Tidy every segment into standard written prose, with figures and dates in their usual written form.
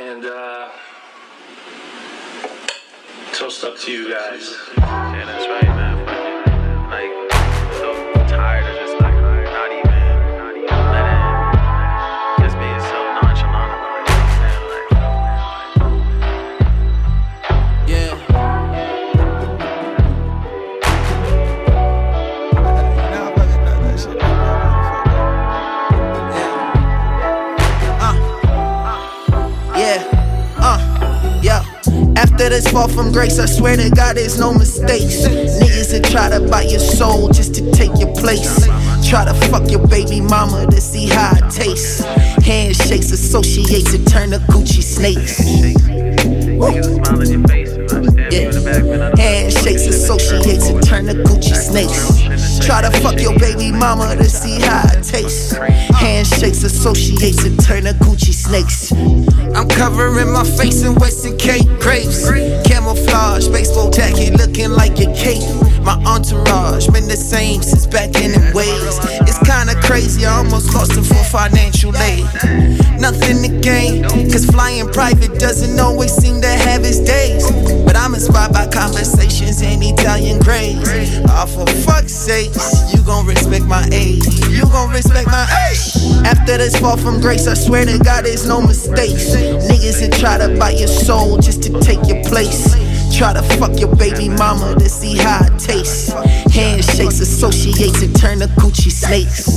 And toast up to you guys. Yeah, that's right, man. Fucking, like, so tired of just like not even letting, just being so nonchalant about it. You know what I'm saying? Like, yeah. After this fall from grace, I swear to God there's no mistakes. Niggas that try to buy your soul just to take your place. Try to fuck your baby mama to see how it tastes. Handshakes, associates, and turn to Gucci snakes. Yeah. Handshakes, associates, and turn to Gucci snakes. Try to fuck your baby mama to see how it tastes. Handshakes, associates, and turn to Gucci snakes. I'm covering my face in Western Cape grapes. Camouflage, baseball jacket looking like a cape. My entourage been the same since back in the ways. It's kinda crazy, I almost lost him for financial aid. Nothing to gain, cause flying private doesn't always seem to have its days. But I'm inspired by conversations in Italian grades. Oh, for fuck's sake, you gon' respect my age. You gon' respect my age. After this fall from grace, I swear to God there's no mistakes. Niggas that try to buy your soul just to take your place. Try to fuck your baby mama to see how it tastes. Handshakes, associates, and turn to Gucci snakes.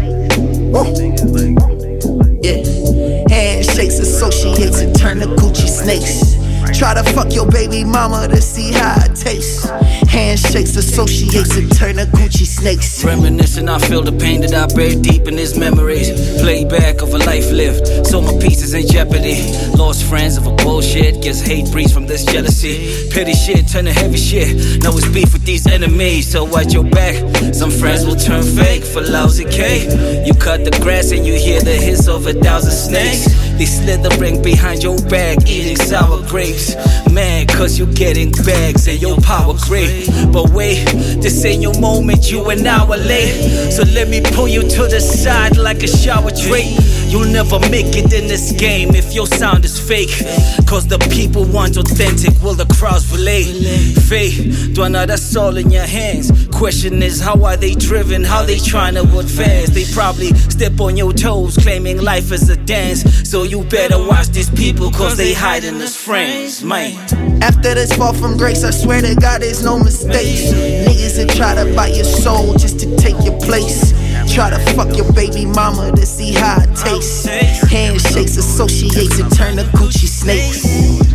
Yeah. Handshakes, associates, and turn to Gucci snakes. Try to fuck your baby mama to see how it tastes. Handshakes, associates, and turn to Gucci snakes. Reminiscing, I feel the pain that I buried deep in his memories. Playback of a life lived, so my peace is in jeopardy. Lost friends of a bullshit, guess hate breeds from this jealousy. Petty shit turn to heavy shit, now it's beef with these enemies. So watch your back, some friends will turn fake for lousy K. You cut the grass and you hear the hiss of 1,000 snakes. They slithering behind your back, eating sour grapes. Man, cause you getting bags and your power great. But wait, this ain't your moment, you an hour late. So let me pull you to the side like a shower tray. You'll never make it in this game if your sound is fake. Cause the people want authentic, will the crowds relate? Faith, do another soul in your hands. Question is, how are they driven? How they trying to advance? They probably step on your toes, claiming life is a dance. So you better watch these people, cause they hiding as friends, man. After this fall from grace, I swear to God there's no mistakes. Niggas that try to buy your soul just to take your place. Try to fuck your baby mama to see how it tastes. Handshakes, associates, and turn to Gucci snakes.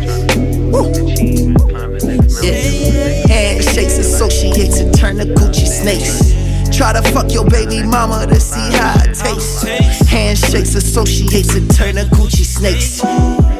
Yeah. Handshakes, associates, and turn to Gucci snakes. Try to fuck your baby mama to see how it tastes. Handshakes, associates, and turn to Gucci snakes.